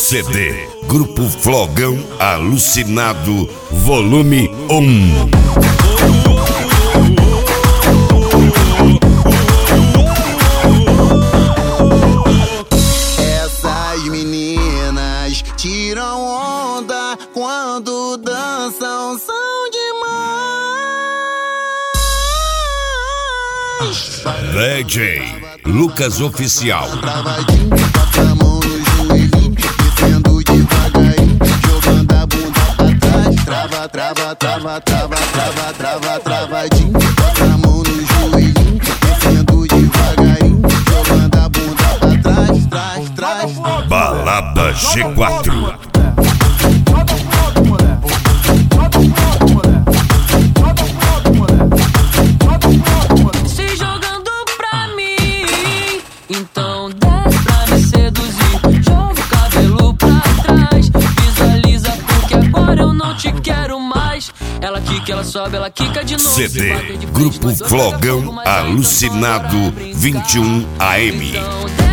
CD Grupo Flogão Alucinado Volume 1. Essas meninas tiram onda quando dançam, são demais. DJ Lucas Oficial. Travadinho, bota a mão no joelhinho, descendo devagarinho, jogando a bunda pra trás. Travadinho, bota a mão no joelhinho, descendo devagarinho, jogando a bunda pra trás. Balada G4. Se jogando pra mim, então desce pra me seduzir. Joga o cabelo pra trás, visualiza porque agora eu não te quero mais. Ela quica, ela sobe, ela quica de novo. CD Grupo Flogão Alucinado 21 AM. Então